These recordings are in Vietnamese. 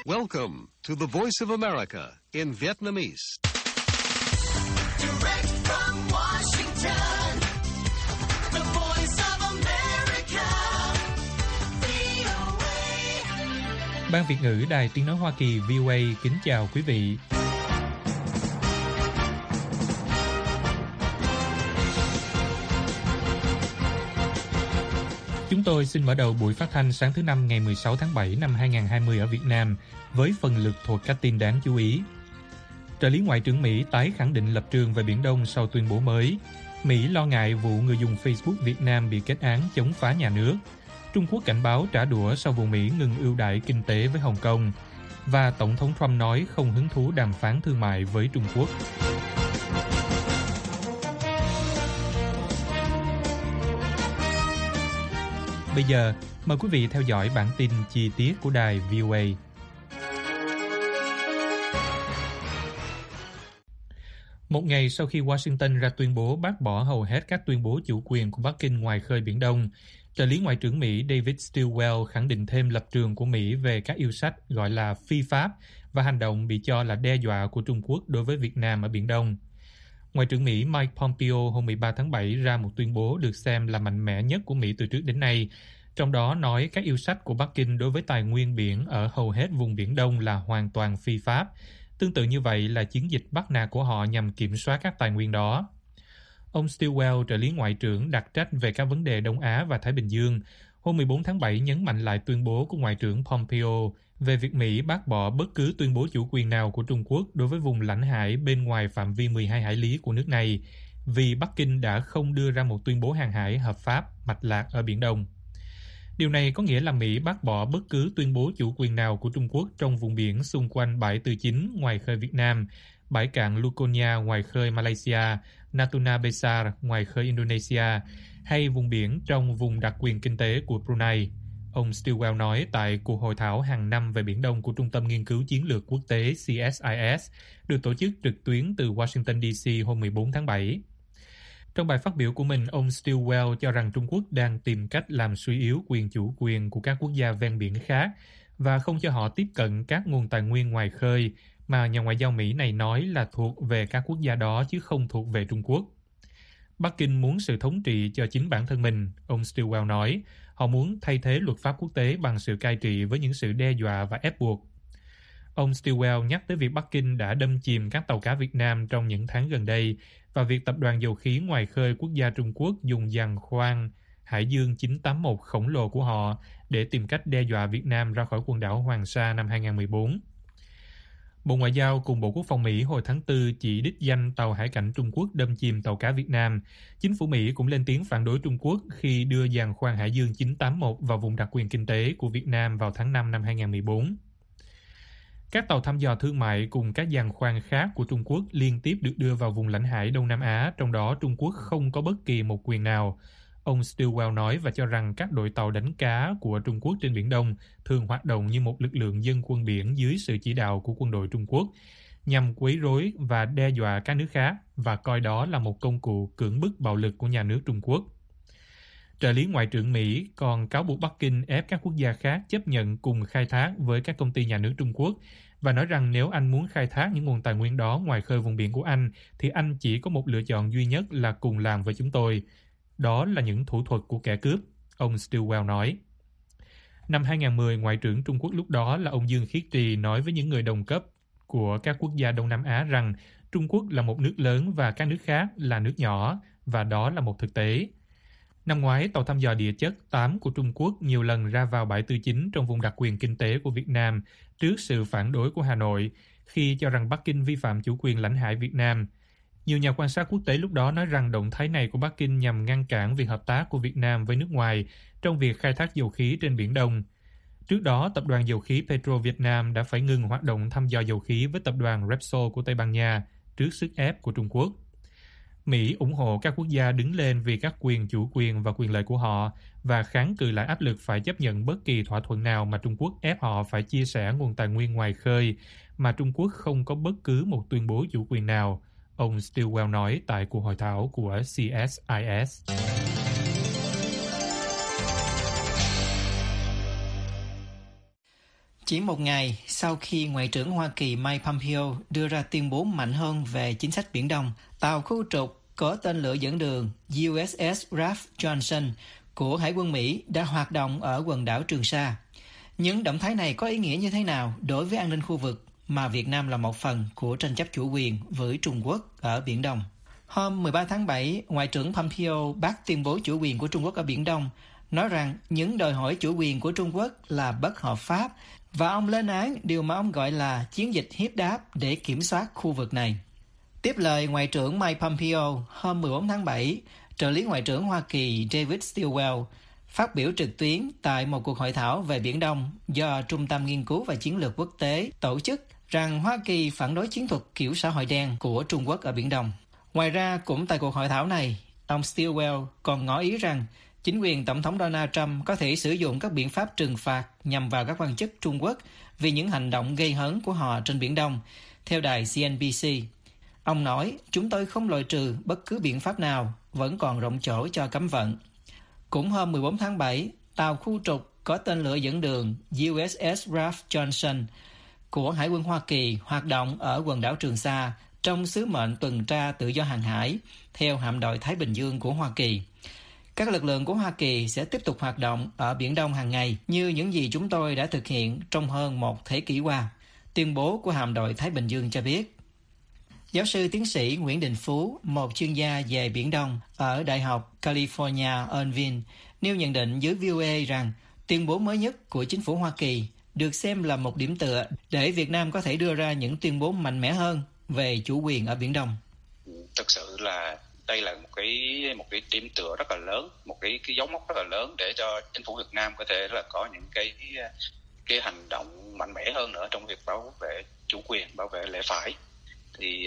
Welcome to the Voice of America in Vietnamese. Direct from Washington, the Voice of America, VOA. Ban Việt ngữ Đài Tiếng nói Hoa Kỳ VOA kính chào quý vị. Chúng tôi xin mở đầu buổi phát thanh sáng thứ Năm ngày 16 tháng 7 năm 2020 ở Việt Nam với phần lược thuộc các tin đáng chú ý. Trợ lý Ngoại trưởng Mỹ tái khẳng định lập trường về Biển Đông sau tuyên bố mới. Mỹ lo ngại vụ người dùng Facebook Việt Nam bị kết án chống phá nhà nước. Trung Quốc cảnh báo trả đũa sau vụ Mỹ ngừng ưu đãi kinh tế với Hồng Kông. Và Tổng thống Trump nói không hứng thú đàm phán thương mại với Trung Quốc. Bây giờ, mời quý vị theo dõi bản tin chi tiết của đài VOA. Một ngày sau khi Washington ra tuyên bố bác bỏ hầu hết các tuyên bố chủ quyền của Bắc Kinh ngoài khơi Biển Đông, trợ lý Ngoại trưởng Mỹ David Stilwell khẳng định thêm lập trường của Mỹ về các yêu sách gọi là phi pháp và hành động bị cho là đe dọa của Trung Quốc đối với Việt Nam ở Biển Đông. Ngoại trưởng Mỹ Mike Pompeo hôm 13 tháng 7 ra một tuyên bố được xem là mạnh mẽ nhất của Mỹ từ trước đến nay, trong đó nói các yêu sách của Bắc Kinh đối với tài nguyên biển ở hầu hết vùng Biển Đông là hoàn toàn phi pháp. Tương tự như vậy là chiến dịch bắt nạt của họ nhằm kiểm soát các tài nguyên đó. Ông Stilwell, trợ lý Ngoại trưởng đặc trách về các vấn đề Đông Á và Thái Bình Dương, hôm 14 tháng 7 nhấn mạnh lại tuyên bố của Ngoại trưởng Pompeo về việc Mỹ bác bỏ bất cứ tuyên bố chủ quyền nào của Trung Quốc đối với vùng lãnh hải bên ngoài phạm vi 12 hải lý của nước này, vì Bắc Kinh đã không đưa ra một tuyên bố hàng hải hợp pháp mạch lạc ở Biển Đông. Điều này có nghĩa là Mỹ bác bỏ bất cứ tuyên bố chủ quyền nào của Trung Quốc trong vùng biển xung quanh bãi Tư Chính ngoài khơi Việt Nam, bãi cạn Luconia ngoài khơi Malaysia, Natuna Besar ngoài khơi Indonesia, hay vùng biển trong vùng đặc quyền kinh tế của Brunei. Ông Stilwell nói tại cuộc hội thảo hàng năm về Biển Đông của Trung tâm Nghiên cứu Chiến lược Quốc tế CSIS, được tổ chức trực tuyến từ Washington DC hôm 14 tháng 7. Trong bài phát biểu của mình, ông Stilwell cho rằng Trung Quốc đang tìm cách làm suy yếu quyền chủ quyền của các quốc gia ven biển khác và không cho họ tiếp cận các nguồn tài nguyên ngoài khơi mà nhà ngoại giao Mỹ này nói là thuộc về các quốc gia đó chứ không thuộc về Trung Quốc. Bắc Kinh muốn sự thống trị cho chính bản thân mình, ông Stilwell nói. Họ muốn thay thế luật pháp quốc tế bằng sự cai trị với những sự đe dọa và ép buộc. Ông Stilwell nhắc tới việc Bắc Kinh đã đâm chìm các tàu cá Việt Nam trong những tháng gần đây và việc tập đoàn dầu khí ngoài khơi quốc gia Trung Quốc dùng giàn khoan Hải Dương 981 khổng lồ của họ để tìm cách đe dọa Việt Nam ra khỏi quần đảo Hoàng Sa năm 2014. Bộ Ngoại giao cùng Bộ Quốc phòng Mỹ hồi tháng 4 chỉ đích danh tàu hải cảnh Trung Quốc đâm chìm tàu cá Việt Nam. Chính phủ Mỹ cũng lên tiếng phản đối Trung Quốc khi đưa giàn khoan Hải Dương 981 vào vùng đặc quyền kinh tế của Việt Nam vào tháng 5 năm 2014. Các tàu thăm dò thương mại cùng các giàn khoan khác của Trung Quốc liên tiếp được đưa vào vùng lãnh hải Đông Nam Á, trong đó Trung Quốc không có bất kỳ một quyền nào. Ông Stilwell nói và cho rằng các đội tàu đánh cá của Trung Quốc trên Biển Đông thường hoạt động như một lực lượng dân quân biển dưới sự chỉ đạo của quân đội Trung Quốc, nhằm quấy rối và đe dọa các nước khác và coi đó là một công cụ cưỡng bức bạo lực của nhà nước Trung Quốc. Trợ lý Ngoại trưởng Mỹ còn cáo buộc Bắc Kinh ép các quốc gia khác chấp nhận cùng khai thác với các công ty nhà nước Trung Quốc và nói rằng nếu anh muốn khai thác những nguồn tài nguyên đó ngoài khơi vùng biển của anh thì anh chỉ có một lựa chọn duy nhất là cùng làm với chúng tôi. Đó là những thủ thuật của kẻ cướp, ông Stilwell nói. Năm 2010, Ngoại trưởng Trung Quốc lúc đó là ông Dương Khiết Trì nói với những người đồng cấp của các quốc gia Đông Nam Á rằng Trung Quốc là một nước lớn và các nước khác là nước nhỏ, và đó là một thực tế. Năm ngoái, tàu thăm dò địa chất 8 của Trung Quốc nhiều lần ra vào bãi Tư Chính trong vùng đặc quyền kinh tế của Việt Nam trước sự phản đối của Hà Nội khi cho rằng Bắc Kinh vi phạm chủ quyền lãnh hải Việt Nam. Nhiều nhà quan sát quốc tế lúc đó nói rằng động thái này của Bắc Kinh nhằm ngăn cản việc hợp tác của Việt Nam với nước ngoài trong việc khai thác dầu khí trên Biển Đông. Trước đó, tập đoàn dầu khí Petro Việt Nam đã phải ngừng hoạt động thăm dò dầu khí với tập đoàn Repsol của Tây Ban Nha trước sức ép của Trung Quốc. Mỹ ủng hộ các quốc gia đứng lên vì các quyền chủ quyền và quyền lợi của họ và kháng cự lại áp lực phải chấp nhận bất kỳ thỏa thuận nào mà Trung Quốc ép họ phải chia sẻ nguồn tài nguyên ngoài khơi mà Trung Quốc không có bất cứ một tuyên bố chủ quyền nào, ông Stilwell nói tại cuộc hội thảo của CSIS. Chỉ một ngày sau khi Ngoại trưởng Hoa Kỳ Mike Pompeo đưa ra tuyên bố mạnh hơn về chính sách Biển Đông, tàu khu trục có tên lửa dẫn đường USS Ralph Johnson của Hải quân Mỹ đã hoạt động ở quần đảo Trường Sa. Những động thái này có ý nghĩa như thế nào đối với an ninh khu vực mà Việt Nam là một phần của tranh chấp chủ quyền với Trung Quốc ở Biển Đông? Hôm 13 tháng 7, Ngoại trưởng Pompeo bác tuyên bố chủ quyền của Trung Quốc ở Biển Đông, nói rằng những đòi hỏi chủ quyền của Trung Quốc là bất hợp pháp và ông lên án điều mà ông gọi là chiến dịch hiếp đáp để kiểm soát khu vực này. Tiếp lời Ngoại trưởng Mike Pompeo, hôm 14 tháng 7, trợ lý Ngoại trưởng Hoa Kỳ David Stilwell phát biểu trực tuyến tại một cuộc hội thảo về Biển Đông do Trung tâm Nghiên cứu và Chiến lược Quốc tế tổ chức rằng Hoa Kỳ phản đối chiến thuật kiểu xã hội đen của Trung Quốc ở Biển Đông. Ngoài ra, cũng tại cuộc hội thảo này, ông Stilwell còn ngỏ ý rằng chính quyền Tổng thống Donald Trump có thể sử dụng các biện pháp trừng phạt nhằm vào các quan chức Trung Quốc vì những hành động gây hấn của họ trên Biển Đông, theo đài CNBC. Ông nói, chúng tôi không loại trừ bất cứ biện pháp nào, vẫn còn rộng chỗ cho cấm vận. Cũng hôm 14 tháng 7, tàu khu trục có tên lửa dẫn đường USS Ralph Johnson của Hải quân Hoa Kỳ hoạt động ở quần đảo Trường Sa trong sứ mệnh tuần tra tự do hàng hải, theo hạm đội Thái Bình Dương của Hoa Kỳ. Các lực lượng của Hoa Kỳ sẽ tiếp tục hoạt động ở Biển Đông hàng ngày như những gì chúng tôi đã thực hiện trong hơn một thế kỷ qua, tuyên bố của hạm đội Thái Bình Dương cho biết. Giáo sư tiến sĩ Nguyễn Đình Phú, một chuyên gia về Biển Đông ở Đại học California Irvine, nêu nhận định với VOA rằng tuyên bố mới nhất của chính phủ Hoa Kỳ được xem là một điểm tựa để Việt Nam có thể đưa ra những tuyên bố mạnh mẽ hơn về chủ quyền ở Biển Đông. Thực sự là đây là một cái điểm tựa rất là lớn, một cái dấu mốc rất là lớn để cho chính phủ Việt Nam có thể là có những cái hành động mạnh mẽ hơn nữa trong việc bảo vệ chủ quyền, bảo vệ lẽ phải. Thì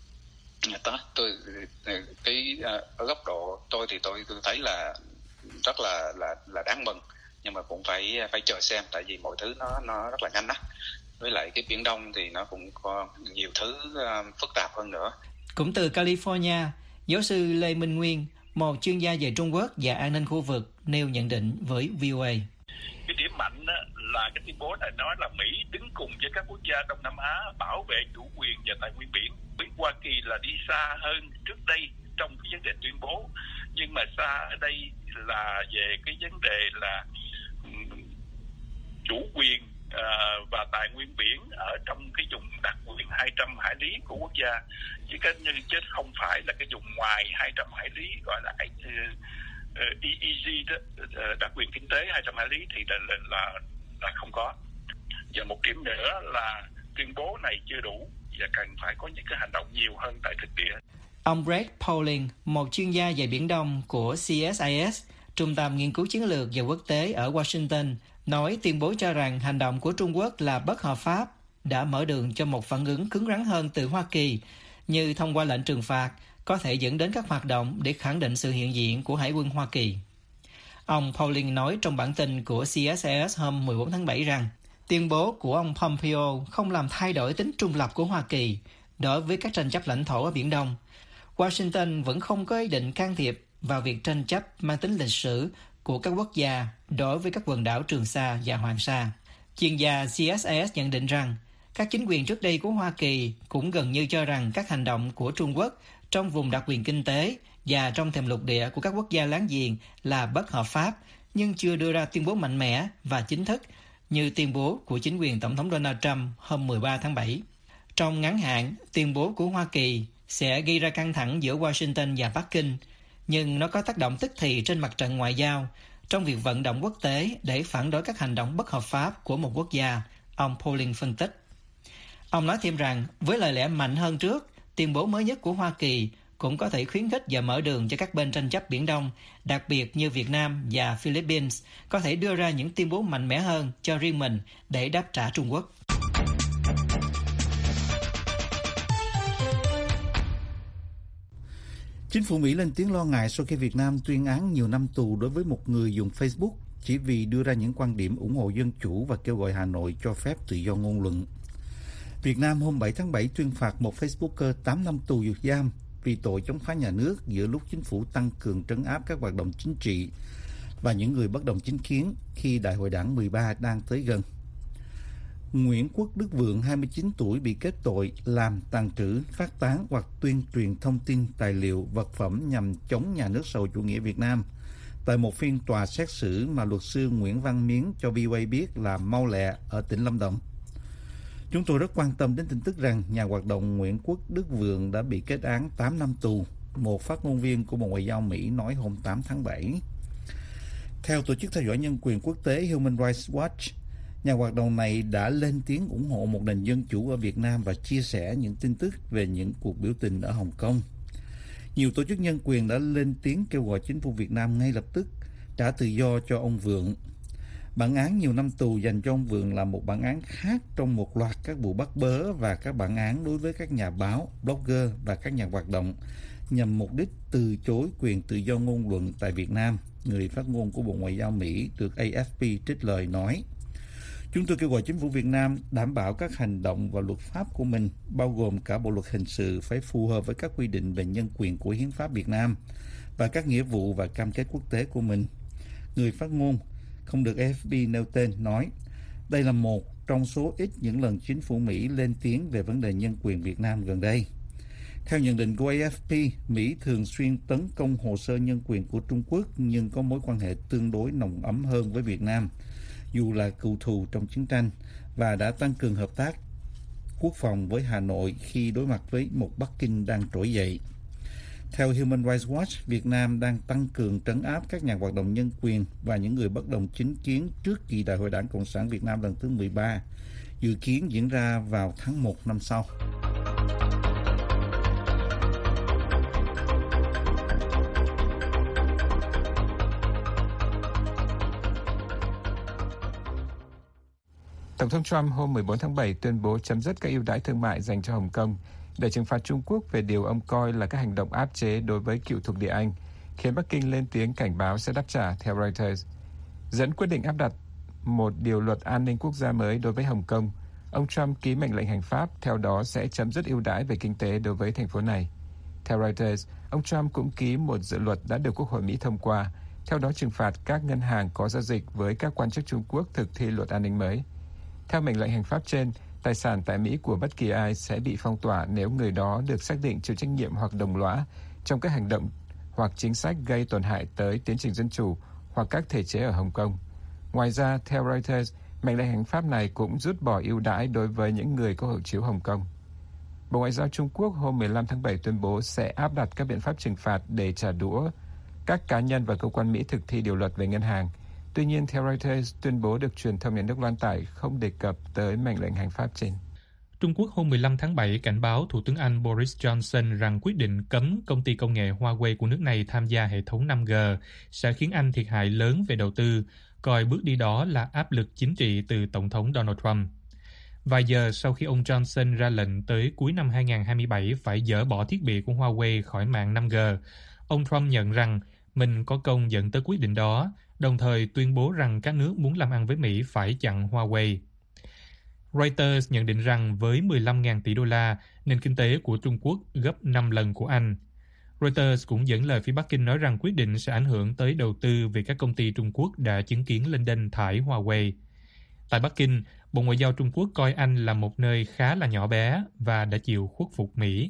ở góc độ tôi thì tôi thấy là rất là đáng mừng, nhưng mà cũng phải chờ xem, tại vì mọi thứ nó rất là nhanh á. Với lại cái Biển Đông thì nó cũng có nhiều thứ phức tạp hơn nữa. Cũng từ California, giáo sư Lê Minh Nguyên, một chuyên gia về Trung Quốc và an ninh khu vực, nêu nhận định với VOA. Cái điểm mạnh là cái tuyên bố này nói là Mỹ đứng cùng với các quốc gia Đông Nam Á bảo vệ chủ quyền và tài nguyên biển. Hoa Kỳ là đi xa hơn trước đây trong cái vấn đề tuyên bố, nhưng mà xa ở đây là về cái vấn đề là chủ quyền và tài nguyên biển ở trong cái vùng đặc quyền 200 hải lý của quốc gia, chứ không phải là cái vùng ngoài 200 hải lý gọi là EEZ đó, đặc quyền kinh tế 200 hải lý thì là không có. Và một điểm nữa là tuyên bố này chưa đủ và cần phải có những cái hành động nhiều hơn tại thực địa. Ông Brett Pauling, một chuyên gia về Biển Đông của CSIS, Trung tâm Nghiên cứu Chiến lược và Quốc tế ở Washington, nói tuyên bố cho rằng hành động của Trung Quốc là bất hợp pháp, đã mở đường cho một phản ứng cứng rắn hơn từ Hoa Kỳ, như thông qua lệnh trừng phạt, có thể dẫn đến các hoạt động để khẳng định sự hiện diện của Hải quân Hoa Kỳ. Ông Pauling nói trong bản tin của CSIS hôm 14 tháng 7 rằng tuyên bố của ông Pompeo không làm thay đổi tính trung lập của Hoa Kỳ đối với các tranh chấp lãnh thổ ở Biển Đông. Washington vẫn không có ý định can thiệp vào việc tranh chấp mang tính lịch sử của các quốc gia đối với các quần đảo Trường Sa và Hoàng Sa. Chuyên gia CSIS nhận định rằng các chính quyền trước đây của Hoa Kỳ cũng gần như cho rằng các hành động của Trung Quốc trong vùng đặc quyền kinh tế và trong thềm lục địa của các quốc gia láng giềng là bất hợp pháp, nhưng chưa đưa ra tuyên bố mạnh mẽ và chính thức như tuyên bố của chính quyền Tổng thống Donald Trump hôm 13 tháng 7. Trong ngắn hạn, tuyên bố của Hoa Kỳ sẽ gây ra căng thẳng giữa Washington và Bắc Kinh, nhưng nó có tác động tức thì trên mặt trận ngoại giao trong việc vận động quốc tế để phản đối các hành động bất hợp pháp của một quốc gia, ông Pauling phân tích. Ông nói thêm rằng, với lời lẽ mạnh hơn trước, tuyên bố mới nhất của Hoa Kỳ cũng có thể khuyến khích và mở đường cho các bên tranh chấp Biển Đông, đặc biệt như Việt Nam và Philippines, có thể đưa ra những tuyên bố mạnh mẽ hơn cho riêng mình để đáp trả Trung Quốc. Chính phủ Mỹ lên tiếng lo ngại sau khi Việt Nam tuyên án nhiều năm tù đối với một người dùng Facebook chỉ vì đưa ra những quan điểm ủng hộ dân chủ và kêu gọi Hà Nội cho phép tự do ngôn luận. Việt Nam hôm 7 tháng 7 tuyên phạt một Facebooker 8 năm tù giam vì tội chống phá nhà nước giữa lúc chính phủ tăng cường trấn áp các hoạt động chính trị và những người bất đồng chính kiến khi Đại hội Đảng 13 đang tới gần. Nguyễn Quốc Đức Vượng, 29 tuổi, bị kết tội làm, tàng trữ, phát tán hoặc tuyên truyền thông tin, tài liệu, vật phẩm nhằm chống nhà nước xã hội chủ nghĩa Việt Nam tại một phiên tòa xét xử mà luật sư Nguyễn Văn Miến cho VOA biết là mau lẹ ở tỉnh Lâm Đồng. Chúng tôi rất quan tâm đến tin tức rằng nhà hoạt động Nguyễn Quốc Đức Vượng đã bị kết án 8 năm tù, một phát ngôn viên của Bộ Ngoại giao Mỹ nói hôm 8 tháng 7. Theo Tổ chức theo dõi nhân quyền quốc tế Human Rights Watch, nhà hoạt động này đã lên tiếng ủng hộ một nền dân chủ ở Việt Nam và chia sẻ những tin tức về những cuộc biểu tình ở Hồng Kông. Nhiều tổ chức nhân quyền đã lên tiếng kêu gọi chính phủ Việt Nam ngay lập tức trả tự do cho ông Vượng. Bản án nhiều năm tù dành cho ông Vượng là một bản án khác trong một loạt các vụ bắt bớ và các bản án đối với các nhà báo, blogger và các nhà hoạt động nhằm mục đích từ chối quyền tự do ngôn luận tại Việt Nam, người phát ngôn của Bộ Ngoại giao Mỹ được AFP trích lời nói. Chúng tôi kêu gọi chính phủ Việt Nam đảm bảo các hành động và luật pháp của mình, bao gồm cả bộ luật hình sự, phải phù hợp với các quy định về nhân quyền của Hiến pháp Việt Nam và các nghĩa vụ và cam kết quốc tế của mình. Người phát ngôn, không được AFP nêu tên, nói, đây là một trong số ít những lần chính phủ Mỹ lên tiếng về vấn đề nhân quyền Việt Nam gần đây. Theo nhận định của AFP, Mỹ thường xuyên tấn công hồ sơ nhân quyền của Trung Quốc nhưng có mối quan hệ tương đối nồng ấm hơn với Việt Nam, dù là cựu thù trong chiến tranh, và đã tăng cường hợp tác quốc phòng với Hà Nội khi đối mặt với một Bắc Kinh đang trỗi dậy. Theo Human Rights Watch, Việt Nam đang tăng cường trấn áp các nhà hoạt động nhân quyền và những người bất đồng chính kiến trước kỳ Đại hội Đảng Cộng sản Việt Nam lần thứ 13, dự kiến diễn ra vào tháng 1 năm sau. Tổng thống Trump hôm 14 tháng 7 tuyên bố chấm dứt các ưu đãi thương mại dành cho Hồng Kông để trừng phạt Trung Quốc về điều ông coi là các hành động áp chế đối với cựu thuộc địa Anh, khiến Bắc Kinh lên tiếng cảnh báo sẽ đáp trả, theo Reuters. Dẫn quyết định áp đặt một điều luật an ninh quốc gia mới đối với Hồng Kông, ông Trump ký mệnh lệnh hành pháp, theo đó sẽ chấm dứt ưu đãi về kinh tế đối với thành phố này. Theo Reuters, ông Trump cũng ký một dự luật đã được Quốc hội Mỹ thông qua, theo đó trừng phạt các ngân hàng có giao dịch với các quan chức Trung Quốc thực thi luật an ninh mới. Theo mệnh lệnh hành pháp trên, tài sản tại Mỹ của bất kỳ ai sẽ bị phong tỏa nếu người đó được xác định chịu trách nhiệm hoặc đồng lõa trong các hành động hoặc chính sách gây tổn hại tới tiến trình dân chủ hoặc các thể chế ở Hồng Kông. Ngoài ra, theo Reuters, mệnh lệnh hành pháp này cũng rút bỏ ưu đãi đối với những người có hộ chiếu Hồng Kông. Bộ Ngoại giao Trung Quốc hôm 15 tháng 7 tuyên bố sẽ áp đặt các biện pháp trừng phạt để trả đũa các cá nhân và cơ quan Mỹ thực thi điều luật về ngân hàng. Tuy nhiên, theo Reuters, tuyên bố được truyền thông nhà nước loan tải không đề cập tới mệnh lệnh hành pháp trên. Trung Quốc hôm 15 tháng 7 cảnh báo Thủ tướng Anh Boris Johnson rằng quyết định cấm công ty công nghệ Huawei của nước này tham gia hệ thống 5G sẽ khiến Anh thiệt hại lớn về đầu tư, coi bước đi đó là áp lực chính trị từ Tổng thống Donald Trump. Vài giờ sau khi ông Johnson ra lệnh tới cuối năm 2027 phải dỡ bỏ thiết bị của Huawei khỏi mạng 5G, ông Trump nhận rằng mình có công dẫn tới quyết định đó, đồng thời tuyên bố rằng các nước muốn làm ăn với Mỹ phải chặn Huawei. Reuters nhận định rằng với 15.000 tỷ đô la, nền kinh tế của Trung Quốc gấp 5 lần của Anh. Reuters cũng dẫn lời phía Bắc Kinh nói rằng quyết định sẽ ảnh hưởng tới đầu tư vì các công ty Trung Quốc đã chứng kiến lênh đênh thải Huawei. Tại Bắc Kinh, Bộ Ngoại giao Trung Quốc coi Anh là một nơi khá là nhỏ bé và đã chịu khuất phục Mỹ.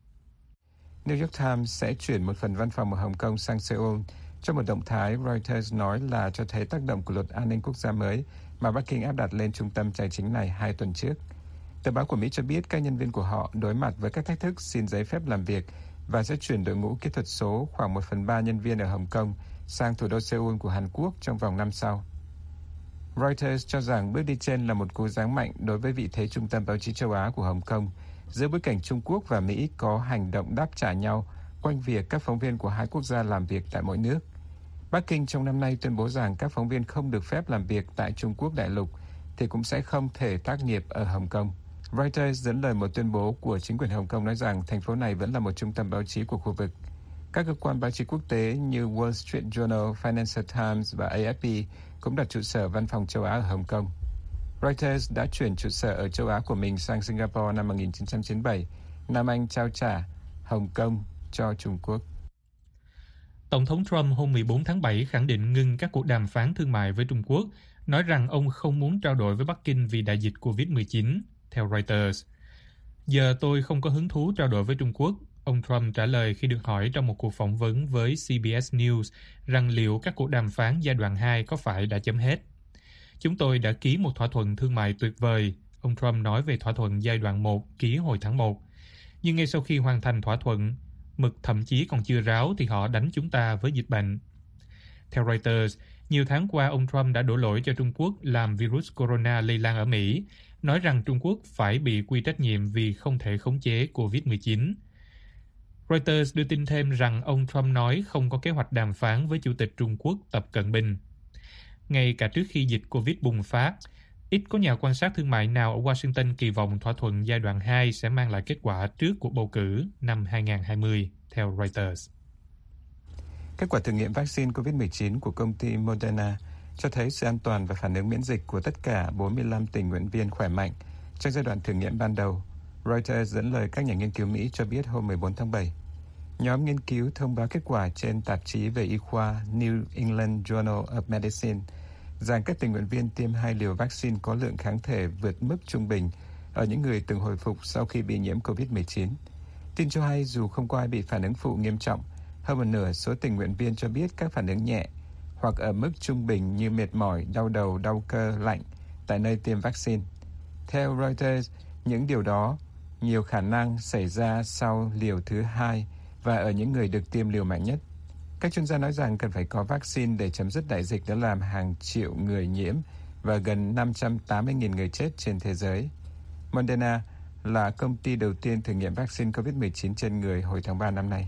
New York Times sẽ chuyển một phần văn phòng ở Hồng Kông sang Seoul trong một động thái Reuters nói là cho thấy tác động của luật an ninh quốc gia mới mà Bắc Kinh áp đặt lên trung tâm tài chính này 2 tuần trước. Tờ báo của Mỹ cho biết các nhân viên của họ đối mặt với các thách thức xin giấy phép làm việc và sẽ chuyển đội ngũ kỹ thuật số khoảng 1/3 nhân viên ở Hồng Kông sang thủ đô Seoul của Hàn Quốc trong vòng năm sau. Reuters cho rằng bước đi trên là một cú giáng mạnh đối với vị thế trung tâm báo chí châu Á của Hồng Kông, giữa bối cảnh Trung Quốc và Mỹ có hành động đáp trả nhau quanh việc các phóng viên của hai quốc gia làm việc tại mỗi nước. Bắc Kinh trong năm nay tuyên bố rằng các phóng viên không được phép làm việc tại Trung Quốc đại lục thì cũng sẽ không thể tác nghiệp ở Hồng Kông. Reuters dẫn lời một tuyên bố của chính quyền Hồng Kông nói rằng thành phố này vẫn là một trung tâm báo chí của khu vực. Các cơ quan báo chí quốc tế như Wall Street Journal, Financial Times và AFP cũng đặt trụ sở văn phòng châu Á ở Hồng Kông. Reuters đã chuyển trụ sở ở châu Á của mình sang Singapore năm 1997. Nam Anh trao trả Hồng Kông cho Trung Quốc. Tổng thống Trump hôm 14 tháng 7 khẳng định ngưng các cuộc đàm phán thương mại với Trung Quốc nói rằng ông không muốn trao đổi với Bắc Kinh vì đại dịch COVID-19, theo Reuters. Giờ tôi không có hứng thú trao đổi với Trung Quốc, ông Trump trả lời khi được hỏi trong một cuộc phỏng vấn với CBS News rằng liệu các cuộc đàm phán giai đoạn 2 có phải đã chấm hết. Chúng tôi đã ký một thỏa thuận thương mại tuyệt vời, ông Trump nói về thỏa thuận giai đoạn 1 ký hồi tháng 1. Nhưng ngay sau khi hoàn thành thỏa thuận, mực thậm chí còn chưa ráo thì họ đánh chúng ta với dịch bệnh. Theo Reuters, nhiều tháng qua ông Trump đã đổ lỗi cho Trung Quốc làm virus corona lây lan ở Mỹ, nói rằng Trung Quốc phải bị quy trách nhiệm vì không thể khống chế COVID-19. Reuters đưa tin thêm rằng ông Trump nói không có kế hoạch đàm phán với Chủ tịch Trung Quốc Tập Cận Bình. Ngay cả trước khi dịch COVID bùng phát, ít có nhà quan sát thương mại nào ở Washington kỳ vọng thỏa thuận giai đoạn 2 sẽ mang lại kết quả trước cuộc bầu cử năm 2020, theo Reuters. Kết quả thử nghiệm vaccine COVID-19 của công ty Moderna cho thấy sự an toàn và phản ứng miễn dịch của tất cả 45 tình nguyện viên khỏe mạnh trong giai đoạn thử nghiệm ban đầu, Reuters dẫn lời các nhà nghiên cứu Mỹ cho biết hôm 14 tháng 7. Nhóm nghiên cứu thông báo kết quả trên tạp chí về y khoa New England Journal of Medicine rằng các tình nguyện viên tiêm 2 liều vaccine có lượng kháng thể vượt mức trung bình ở những người từng hồi phục sau khi bị nhiễm COVID-19. Tin cho hay dù không có ai bị phản ứng phụ nghiêm trọng, hơn một nửa số tình nguyện viên cho biết các phản ứng nhẹ hoặc ở mức trung bình như mệt mỏi, đau đầu, đau cơ, lạnh tại nơi tiêm vaccine. Theo Reuters, những điều đó nhiều khả năng xảy ra sau liều thứ 2 và ở những người được tiêm liều mạnh nhất. Các chuyên gia nói rằng cần phải có vaccine để chấm dứt đại dịch đã làm hàng triệu người nhiễm và gần 580.000 người chết trên thế giới. Moderna là công ty đầu tiên thử nghiệm vaccine COVID-19 trên người hồi tháng 3 năm nay.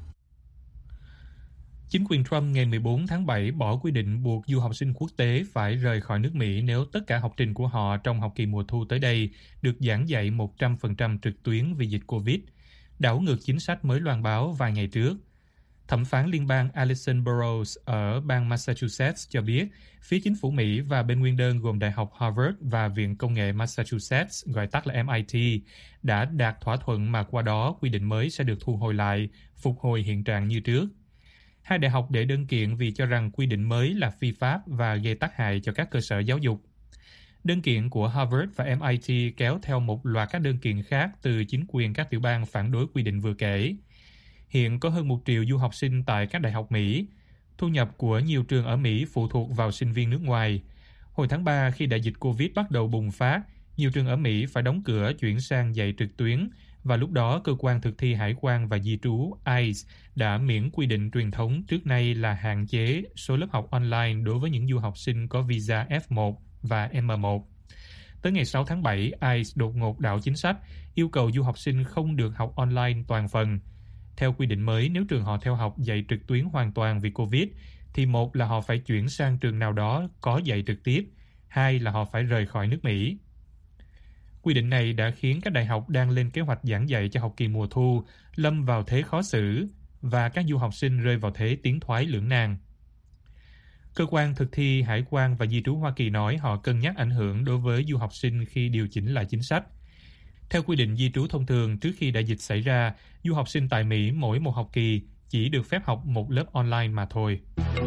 Chính quyền Trump ngày 14 tháng 7 bỏ quy định buộc du học sinh quốc tế phải rời khỏi nước Mỹ nếu tất cả học trình của họ trong học kỳ mùa thu tới đây được giảng dạy 100% trực tuyến vì dịch Covid, đảo ngược chính sách mới loan báo vài ngày trước. Thẩm phán liên bang Alison Burroughs ở bang Massachusetts cho biết phía chính phủ Mỹ và bên nguyên đơn gồm Đại học Harvard và Viện Công nghệ Massachusetts, gọi tắt là MIT, đã đạt thỏa thuận mà qua đó quy định mới sẽ được thu hồi lại, phục hồi hiện trạng như trước. Hai đại học đệ đơn kiện vì cho rằng quy định mới là phi pháp và gây tác hại cho các cơ sở giáo dục. Đơn kiện của Harvard và MIT kéo theo một loạt các đơn kiện khác từ chính quyền các tiểu bang phản đối quy định vừa kể. Hiện có hơn 1 triệu du học sinh tại các đại học Mỹ. Thu nhập của nhiều trường ở Mỹ phụ thuộc vào sinh viên nước ngoài. Hồi tháng 3, khi đại dịch Covid bắt đầu bùng phát, nhiều trường ở Mỹ phải đóng cửa chuyển sang dạy trực tuyến, và lúc đó cơ quan thực thi hải quan và di trú ICE đã miễn quy định truyền thống trước nay là hạn chế số lớp học online đối với những du học sinh có visa F1 và M1. Tới ngày 6 tháng 7, ICE đột ngột đảo chính sách, yêu cầu du học sinh không được học online toàn phần. Theo quy định mới, nếu trường họ theo học dạy trực tuyến hoàn toàn vì Covid, thì một là họ phải chuyển sang trường nào đó có dạy trực tiếp, hai là họ phải rời khỏi nước Mỹ. Quy định này đã khiến các đại học đang lên kế hoạch giảng dạy cho học kỳ mùa thu lâm vào thế khó xử và các du học sinh rơi vào thế tiến thoái lưỡng nan. Cơ quan thực thi hải quan và di trú Hoa Kỳ nói họ cân nhắc ảnh hưởng đối với du học sinh khi điều chỉnh lại chính sách. Theo quy định di trú thông thường, trước khi đại dịch xảy ra, du học sinh tại Mỹ mỗi một học kỳ chỉ được phép học một lớp online mà thôi.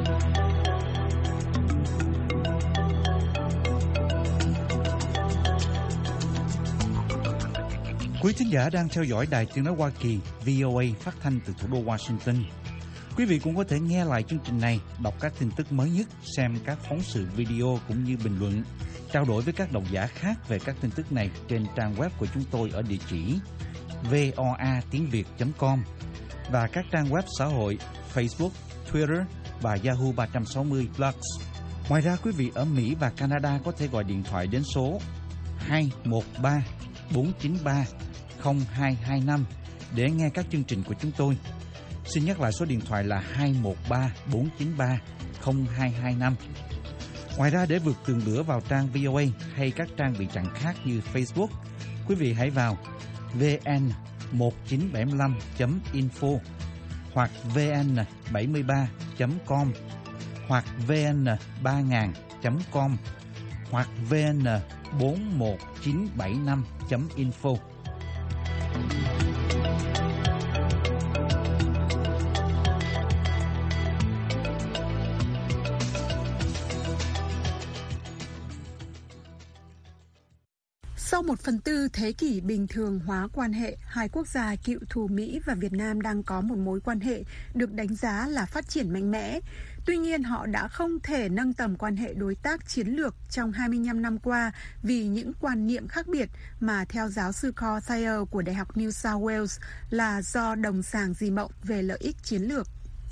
Quý thính giả đang theo dõi Đài Tiếng nói Hoa Kỳ VOA phát thanh từ thủ đô Washington. Quý vị cũng có thể nghe lại chương trình này, đọc các tin tức mới nhất, xem các phóng sự video cũng như bình luận, trao đổi với các độc giả khác về các tin tức này trên trang web của chúng tôi ở địa chỉ voatiengviet.com và các trang web xã hội Facebook, Twitter và Yahoo 360 Plus. Ngoài ra, quý vị ở Mỹ và Canada có thể gọi điện thoại đến số 213 493 0225 để nghe các chương trình của chúng tôi. Xin nhắc lại số điện thoại là 213 493 0225. Ngoài ra, để vượt tường lửa vào trang VOA hay các trang bị chặn khác như Facebook, quý vị hãy vào vn1975.info hoặc vn73.com hoặc vn3000.com hoặc vn41975.info. Sau 1/4 thế kỷ bình thường hóa quan hệ, hai quốc gia cựu thù Mỹ và Việt Nam đang có một mối quan hệ được đánh giá là phát triển mạnh mẽ. Tuy nhiên, họ đã không thể nâng tầm quan hệ đối tác chiến lược trong 25 năm qua vì những quan niệm khác biệt mà theo giáo sư Carl Thayer của Đại học New South Wales là do đồng sàng dị mộng về lợi ích chiến lược.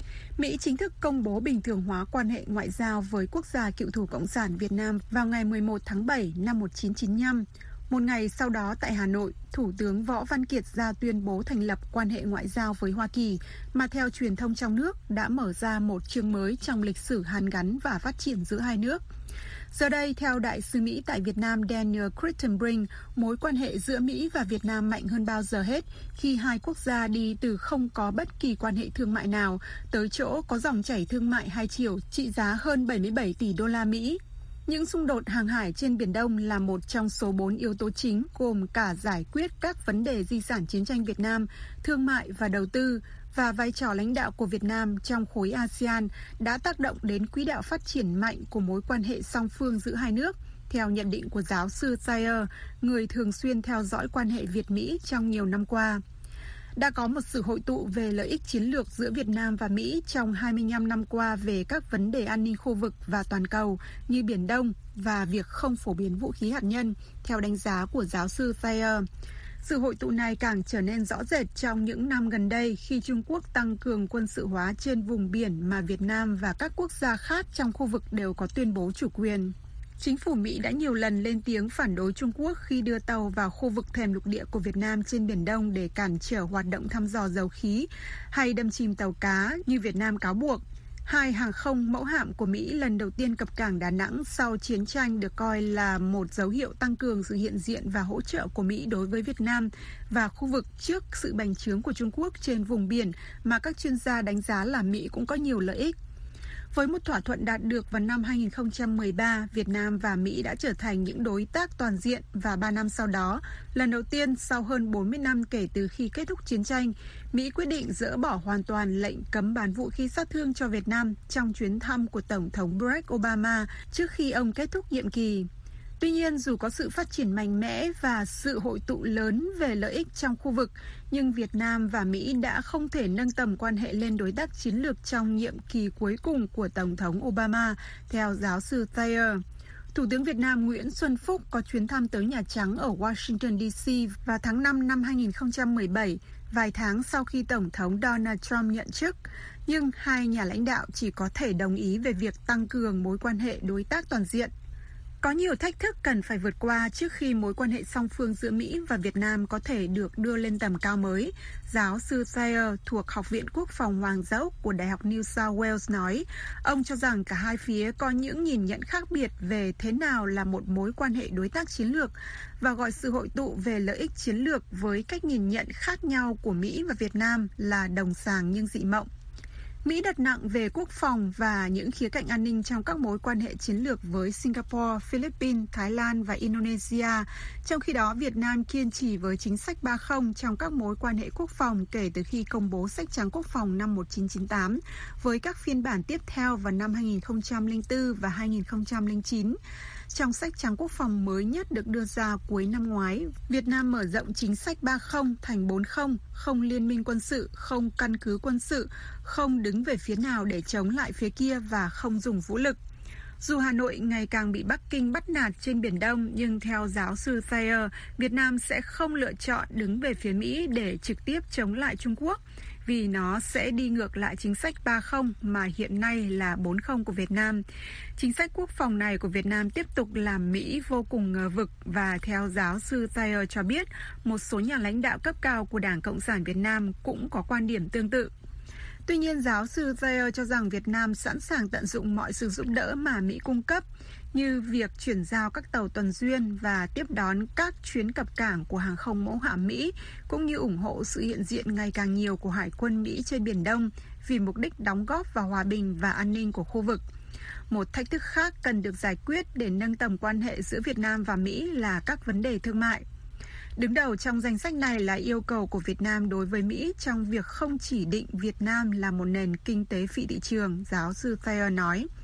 Mỹ chính thức công bố bình thường hóa quan hệ ngoại giao với quốc gia cựu thù Cộng sản Việt Nam vào ngày 11 tháng 7 năm 1995. Một ngày sau đó tại Hà Nội, Thủ tướng Võ Văn Kiệt ra tuyên bố thành lập quan hệ ngoại giao với Hoa Kỳ, mà theo truyền thông trong nước đã mở ra một chương mới trong lịch sử hàn gắn và phát triển giữa hai nước. Giờ đây, theo Đại sứ Mỹ tại Việt Nam Daniel Crittenbrink, mối quan hệ giữa Mỹ và Việt Nam mạnh hơn bao giờ hết khi hai quốc gia đi từ không có bất kỳ quan hệ thương mại nào tới chỗ có dòng chảy thương mại hai chiều trị giá hơn 77 tỷ đô la Mỹ. Những xung đột hàng hải trên Biển Đông là một trong số 4 yếu tố chính gồm cả giải quyết các vấn đề di sản chiến tranh Việt Nam, thương mại và đầu tư, và vai trò lãnh đạo của Việt Nam trong khối ASEAN đã tác động đến quỹ đạo phát triển mạnh của mối quan hệ song phương giữa hai nước, theo nhận định của giáo sư Thayer, người thường xuyên theo dõi quan hệ Việt-Mỹ trong nhiều năm qua. Đã có một sự hội tụ về lợi ích chiến lược giữa Việt Nam và Mỹ trong 25 năm qua về các vấn đề an ninh khu vực và toàn cầu như Biển Đông và việc không phổ biến vũ khí hạt nhân, theo đánh giá của giáo sư Thayer. Sự hội tụ này càng trở nên rõ rệt trong những năm gần đây khi Trung Quốc tăng cường quân sự hóa trên vùng biển mà Việt Nam và các quốc gia khác trong khu vực đều có tuyên bố chủ quyền. Chính phủ Mỹ đã nhiều lần lên tiếng phản đối Trung Quốc khi đưa tàu vào khu vực thềm lục địa của Việt Nam trên Biển Đông để cản trở hoạt động thăm dò dầu khí hay đâm chìm tàu cá như Việt Nam cáo buộc. Hai hàng không mẫu hạm của Mỹ lần đầu tiên cập cảng Đà Nẵng sau chiến tranh được coi là một dấu hiệu tăng cường sự hiện diện và hỗ trợ của Mỹ đối với Việt Nam và khu vực trước sự bành trướng của Trung Quốc trên vùng biển mà các chuyên gia đánh giá là Mỹ cũng có nhiều lợi ích. Với một thỏa thuận đạt được vào năm 2013, Việt Nam và Mỹ đã trở thành những đối tác toàn diện và 3 năm sau đó, lần đầu tiên sau hơn 40 năm kể từ khi kết thúc chiến tranh, Mỹ quyết định dỡ bỏ hoàn toàn lệnh cấm bán vũ khí sát thương cho Việt Nam trong chuyến thăm của Tổng thống Barack Obama trước khi ông kết thúc nhiệm kỳ. Tuy nhiên, dù có sự phát triển mạnh mẽ và sự hội tụ lớn về lợi ích trong khu vực, nhưng Việt Nam và Mỹ đã không thể nâng tầm quan hệ lên đối tác chiến lược trong nhiệm kỳ cuối cùng của Tổng thống Obama, theo giáo sư Thayer. Thủ tướng Việt Nam Nguyễn Xuân Phúc có chuyến thăm tới Nhà Trắng ở Washington, D.C. vào tháng 5 năm 2017, vài tháng sau khi Tổng thống Donald Trump nhậm chức. Nhưng hai nhà lãnh đạo chỉ có thể đồng ý về việc tăng cường mối quan hệ đối tác toàn diện. Có nhiều thách thức cần phải vượt qua trước khi mối quan hệ song phương giữa Mỹ và Việt Nam có thể được đưa lên tầm cao mới. Giáo sư Thayer thuộc Học viện Quốc phòng Hoàng gia Úc của Đại học New South Wales nói, ông cho rằng cả hai phía có những nhìn nhận khác biệt về thế nào là một mối quan hệ đối tác chiến lược và gọi sự hội tụ về lợi ích chiến lược với cách nhìn nhận khác nhau của Mỹ và Việt Nam là đồng sàng nhưng dị mộng. Mỹ đặt nặng về quốc phòng và những khía cạnh an ninh trong các mối quan hệ chiến lược với Singapore, Philippines, Thái Lan và Indonesia. Trong khi đó, Việt Nam kiên trì với chính sách 30 trong các mối quan hệ quốc phòng kể từ khi công bố sách trắng quốc phòng năm 1998, với các phiên bản tiếp theo vào năm 2004 và 2009. Trong sách trắng quốc phòng mới nhất được đưa ra cuối năm ngoái, Việt Nam mở rộng chính sách 30 thành 40, không liên minh quân sự, không căn cứ quân sự, không đứng về phía nào để chống lại phía kia và không dùng vũ lực. Dù Hà Nội ngày càng bị Bắc Kinh bắt nạt trên Biển Đông, nhưng theo giáo sư Thayer, Việt Nam sẽ không lựa chọn đứng về phía Mỹ để trực tiếp chống lại Trung Quốc, vì nó sẽ đi ngược lại chính sách 30 mà hiện nay là 40 của Việt Nam. Chính sách quốc phòng này của Việt Nam tiếp tục làm Mỹ vô cùng ngờ vực và theo giáo sư Thayer cho biết, một số nhà lãnh đạo cấp cao của Đảng Cộng sản Việt Nam cũng có quan điểm tương tự. Tuy nhiên, giáo sư Thayer cho rằng Việt Nam sẵn sàng tận dụng mọi sự giúp đỡ mà Mỹ cung cấp, như việc chuyển giao các tàu tuần duyên và tiếp đón các chuyến cập cảng của hàng không mẫu hạm Mỹ, cũng như ủng hộ sự hiện diện ngày càng nhiều của Hải quân Mỹ trên Biển Đông vì mục đích đóng góp vào hòa bình và an ninh của khu vực. Một thách thức khác cần được giải quyết để nâng tầm quan hệ giữa Việt Nam và Mỹ là các vấn đề thương mại. Đứng đầu trong danh sách này là yêu cầu của Việt Nam đối với Mỹ trong việc không chỉ định Việt Nam là một nền kinh tế phi thị trường, giáo sư Thayer nói.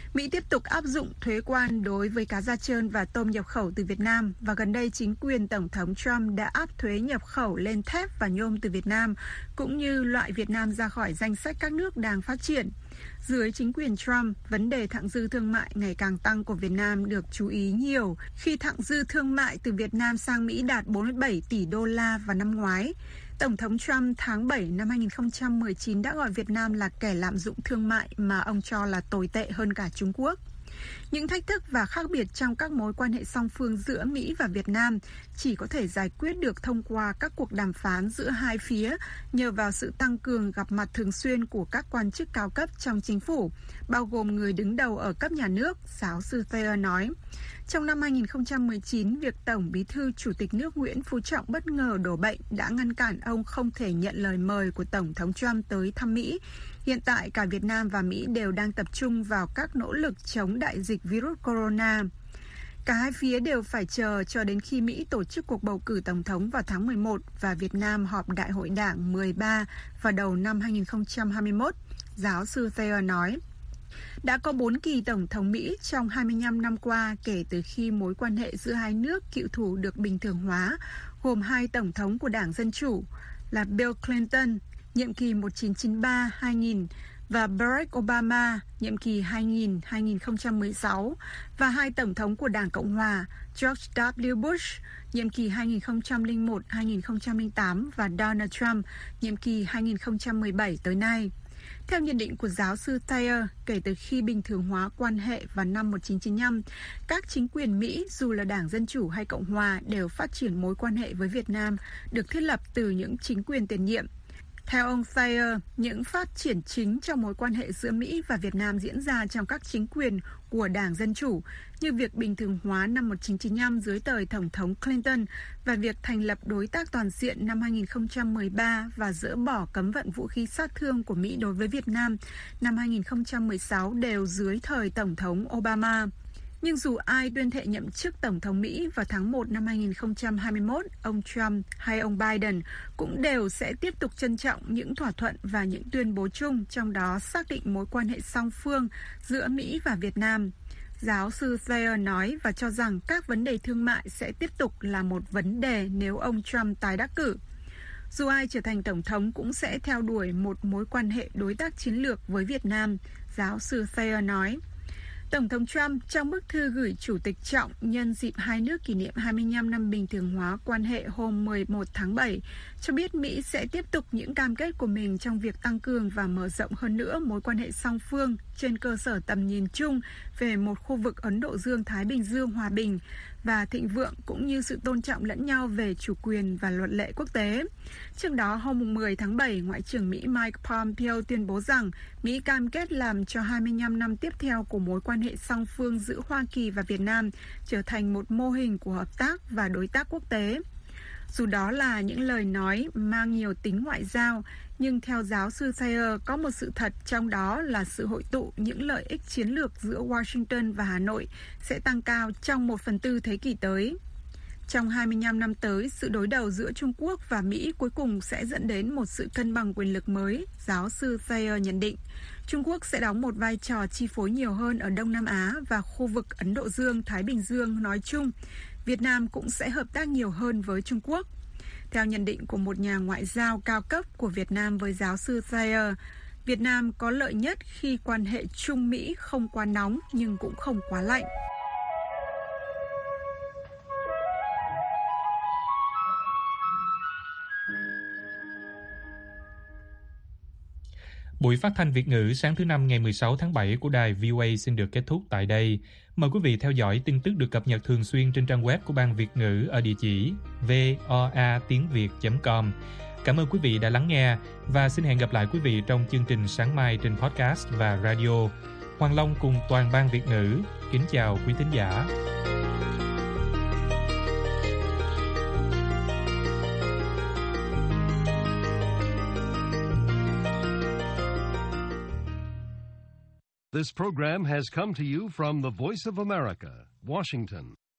Mỹ tiếp tục áp dụng thuế quan đối với cá da trơn và tôm nhập khẩu từ Việt Nam, và gần đây chính quyền Tổng thống Trump đã áp thuế nhập khẩu lên thép và nhôm từ Việt Nam, cũng như loại Việt Nam ra khỏi danh sách các nước đang phát triển. Dưới chính quyền Trump, vấn đề thặng dư thương mại ngày càng tăng của Việt Nam được chú ý nhiều, khi thặng dư thương mại từ Việt Nam sang Mỹ đạt 47 tỷ đô la vào năm ngoái. Tổng thống Trump tháng 7 năm 2019 đã gọi Việt Nam là kẻ lạm dụng thương mại mà ông cho là tồi tệ hơn cả Trung Quốc. Những thách thức và khác biệt trong các mối quan hệ song phương giữa Mỹ và Việt Nam chỉ có thể giải quyết được thông qua các cuộc đàm phán giữa hai phía nhờ vào sự tăng cường gặp mặt thường xuyên của các quan chức cao cấp trong chính phủ, bao gồm người đứng đầu ở cấp nhà nước, giáo sư Thayer nói. Trong năm 2019, việc Tổng Bí thư Chủ tịch nước Nguyễn Phú Trọng bất ngờ đổ bệnh đã ngăn cản ông không thể nhận lời mời của Tổng thống Trump tới thăm Mỹ. Hiện tại, cả Việt Nam và Mỹ đều đang tập trung vào các nỗ lực chống đại dịch virus corona. Cả hai phía đều phải chờ cho đến khi Mỹ tổ chức cuộc bầu cử Tổng thống vào tháng 11 và Việt Nam họp Đại hội Đảng 13 vào đầu năm 2021, giáo sư Thayer nói. Đã có 4 kỳ Tổng thống Mỹ trong 25 năm qua kể từ khi mối quan hệ giữa hai nước cựu thù được bình thường hóa, gồm 2 Tổng thống của Đảng Dân Chủ là Bill Clinton, nhiệm kỳ 1993-2000, và Barack Obama, nhiệm kỳ 2000-2016, và 2 Tổng thống của Đảng Cộng Hòa, George W. Bush, nhiệm kỳ 2001-2008, và Donald Trump, nhiệm kỳ 2017 tới nay. Theo nhận định của giáo sư Thayer, kể từ khi bình thường hóa quan hệ vào năm 1995, các chính quyền Mỹ, dù là Đảng Dân Chủ hay Cộng Hòa, đều phát triển mối quan hệ với Việt Nam được thiết lập từ những chính quyền tiền nhiệm. Theo ông Thayer, những phát triển chính trong mối quan hệ giữa Mỹ và Việt Nam diễn ra trong các chính quyền của Đảng Dân Chủ, như việc bình thường hóa năm 1995 dưới thời Tổng thống Clinton và việc thành lập đối tác toàn diện năm 2013 và dỡ bỏ cấm vận vũ khí sát thương của Mỹ đối với Việt Nam năm 2016 đều dưới thời Tổng thống Obama. Nhưng dù ai tuyên thệ nhậm chức Tổng thống Mỹ vào tháng 1 năm 2021, ông Trump hay ông Biden cũng đều sẽ tiếp tục trân trọng những thỏa thuận và những tuyên bố chung, trong đó xác định mối quan hệ song phương giữa Mỹ và Việt Nam. Giáo sư Thayer nói và cho rằng các vấn đề thương mại sẽ tiếp tục là một vấn đề nếu ông Trump tái đắc cử. Dù ai trở thành Tổng thống cũng sẽ theo đuổi một mối quan hệ đối tác chiến lược với Việt Nam, giáo sư Thayer nói. Tổng thống Trump trong bức thư gửi Chủ tịch Trọng nhân dịp hai nước kỷ niệm 25 năm bình thường hóa quan hệ hôm 11 tháng 7 cho biết Mỹ sẽ tiếp tục những cam kết của mình trong việc tăng cường và mở rộng hơn nữa mối quan hệ song phương trên cơ sở tầm nhìn chung về một khu vực Ấn Độ Dương-Thái Bình Dương hòa bình và thịnh vượng, cũng như sự tôn trọng lẫn nhau về chủ quyền và luật lệ quốc tế. Trước đó, hôm 10 tháng 7, Ngoại trưởng Mỹ Mike Pompeo tuyên bố rằng Mỹ cam kết làm cho 25 năm tiếp theo của mối quan hệ song phương giữa Hoa Kỳ và Việt Nam trở thành một mô hình của hợp tác và đối tác quốc tế. Dù đó là những lời nói mang nhiều tính ngoại giao, nhưng theo giáo sư Thayer, có một sự thật trong đó là sự hội tụ những lợi ích chiến lược giữa Washington và Hà Nội sẽ tăng cao trong 1/4 thế kỷ tới. Trong 25 năm tới, sự đối đầu giữa Trung Quốc và Mỹ cuối cùng sẽ dẫn đến một sự cân bằng quyền lực mới, giáo sư Thayer nhận định. Trung Quốc sẽ đóng một vai trò chi phối nhiều hơn ở Đông Nam Á và khu vực Ấn Độ Dương-Thái Bình Dương nói chung. Việt Nam cũng sẽ hợp tác nhiều hơn với Trung Quốc. Theo nhận định của một nhà ngoại giao cao cấp của Việt Nam với giáo sư Thayer, Việt Nam có lợi nhất khi quan hệ Trung-Mỹ không quá nóng nhưng cũng không quá lạnh. Buổi phát thanh Việt ngữ sáng thứ Năm ngày 16 tháng 7 của đài VOA xin được kết thúc tại đây. Mời quý vị theo dõi tin tức được cập nhật thường xuyên trên trang web của Ban Việt ngữ ở địa chỉ voatiengviet.com. Cảm ơn quý vị đã lắng nghe và xin hẹn gặp lại quý vị trong chương trình sáng mai trên podcast và radio. Hoàng Long cùng toàn Ban Việt ngữ kính chào quý thính giả. This program has come to you from the Voice of America, Washington.